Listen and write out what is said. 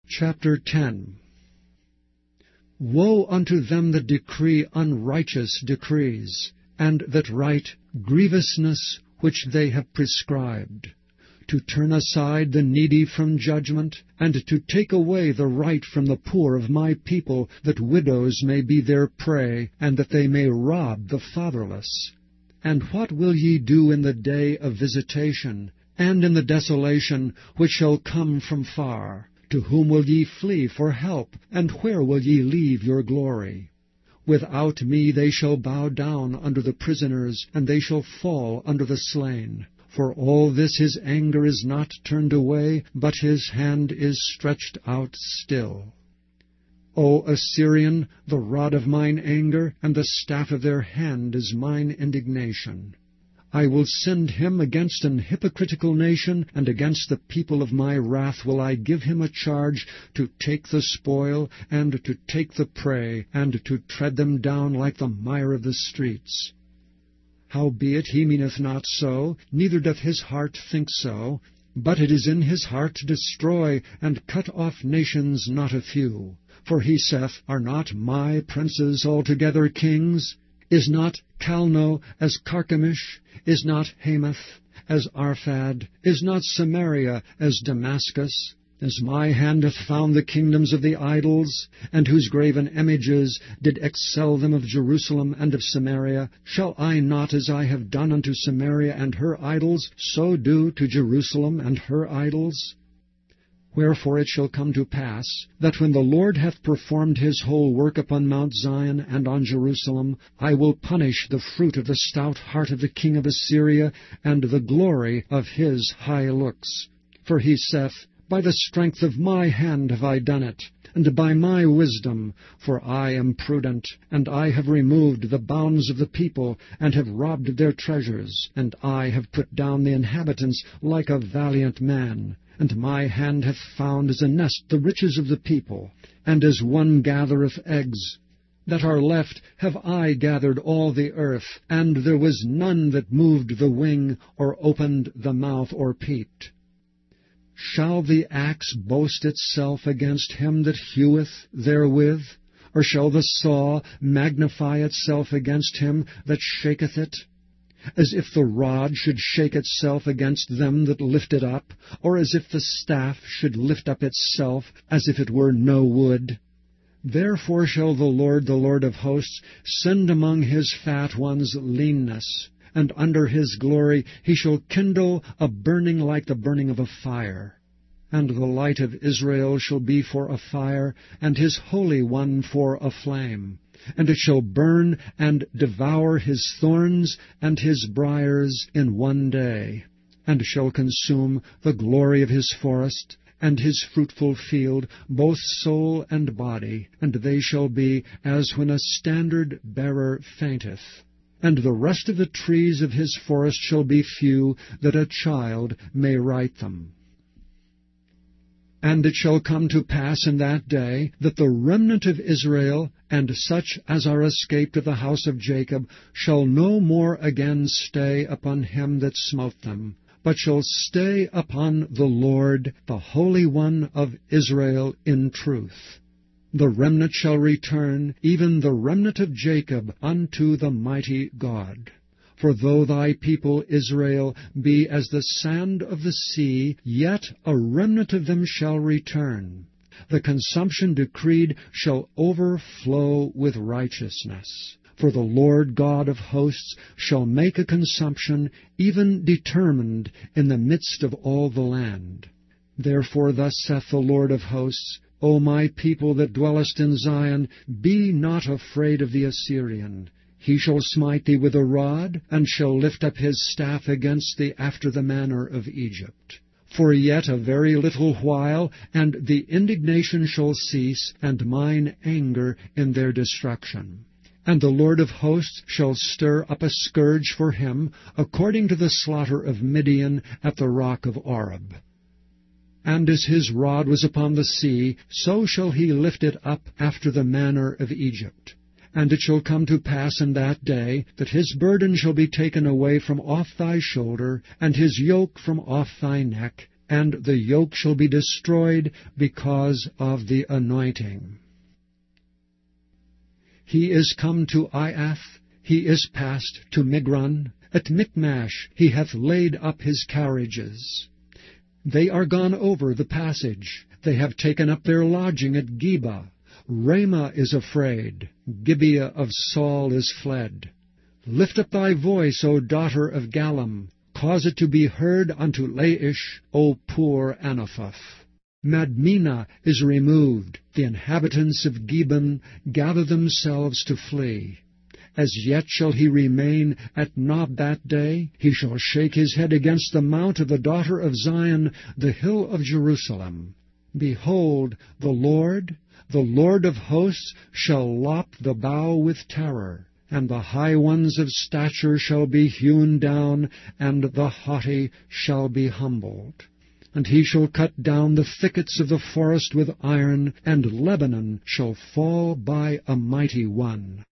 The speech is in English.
Chapter 10. Woe unto them that decree unrighteous decrees, and that write grievousness which they have prescribed, to turn aside the needy from judgment, and to take away the right from the poor of my people, that widows may be their prey, and that they may rob the fatherless. And what will ye do in the day of visitation, and in the desolation which shall come from far? To whom will ye flee for help, and where will ye leave your glory? Without me they shall bow down under the prisoners, and they shall fall under the slain. For all this his anger is not turned away, but his hand is stretched out still. O Assyrian, the rod of mine anger, and the staff of their hand is mine indignation. I will send him against an hypocritical nation, and against the people of my wrath will I give him a charge, to take the spoil, and to take the prey, and to tread them down like the mire of the streets. Howbeit he meaneth not so, neither doth his heart think so, but it is in his heart to destroy, and cut off nations not a few. For he saith, Are not my princes altogether kings? Is not Calno as Carchemish? Is not Hamath as Arphad? Is not Samaria as Damascus? As my hand hath found the kingdoms of the idols, and whose graven images did excel them of Jerusalem and of Samaria, shall I not, as I have done unto Samaria and her idols, so do to Jerusalem and her idols? Wherefore it shall come to pass, that when the Lord hath performed his whole work upon Mount Zion and on Jerusalem, I will punish the fruit of the stout heart of the king of Assyria, and the glory of his high looks. For he saith, By the strength of my hand have I done it, and by my wisdom, for I am prudent, and I have removed the bounds of the people, and have robbed their treasures, and I have put down the inhabitants like a valiant man. And my hand hath found as a nest the riches of the people, and as one gathereth eggs. That are left have I gathered all the earth, and there was none that moved the wing, or opened the mouth, or peeped. Shall the axe boast itself against him that heweth therewith? Or shall the saw magnify itself against him that shaketh it? As if the rod should shake itself against them that lift it up, or as if the staff should lift up itself, as if it were no wood. Therefore shall the Lord of hosts, send among his fat ones leanness, and under his glory he shall kindle a burning like the burning of a fire. And the light of Israel shall be for a fire, and his Holy One for a flame. And it shall burn and devour his thorns and his briers in one day, and shall consume the glory of his forest, and his fruitful field, both soul and body, and they shall be as when a standard-bearer fainteth. And the rest of the trees of his forest shall be few, that a child may write them. And it shall come to pass in that day, that the remnant of Israel, and such as are escaped of the house of Jacob, shall no more again stay upon him that smote them, but shall stay upon the Lord, the Holy One of Israel, in truth. The remnant shall return, even the remnant of Jacob, unto the mighty God. For though thy people Israel be as the sand of the sea, yet a remnant of them shall return. The consumption decreed shall overflow with righteousness. For the Lord God of hosts shall make a consumption, even determined, in the midst of all the land. Therefore thus saith the Lord of hosts, O my people that dwellest in Zion, be not afraid of the Assyrian. He shall smite thee with a rod, and shall lift up his staff against thee after the manner of Egypt. For yet a very little while, and the indignation shall cease, and mine anger in their destruction. And the Lord of hosts shall stir up a scourge for him, according to the slaughter of Midian at the rock of Oreb. And as his rod was upon the sea, so shall he lift it up after the manner of Egypt. And it shall come to pass in that day, that his burden shall be taken away from off thy shoulder, and his yoke from off thy neck, and the yoke shall be destroyed because of the anointing. He is come to Iath, he is passed to Migron. At Michmash he hath laid up his carriages. They are gone over the passage. They have taken up their lodging at Geba. Ramah is afraid. Gibeah of Saul is fled. Lift up thy voice, O daughter of Gallim. Cause it to be heard unto Laish, O poor Anaphoth. Madmenah is removed. The inhabitants of Gibeon gather themselves to flee. As yet shall he remain at Nob that day. He shall shake his head against the mount of the daughter of Zion, the hill of Jerusalem. Behold, the Lord of hosts, shall lop the bough with terror, and the high ones of stature shall be hewn down, and the haughty shall be humbled. And he shall cut down the thickets of the forest with iron, and Lebanon shall fall by a mighty one.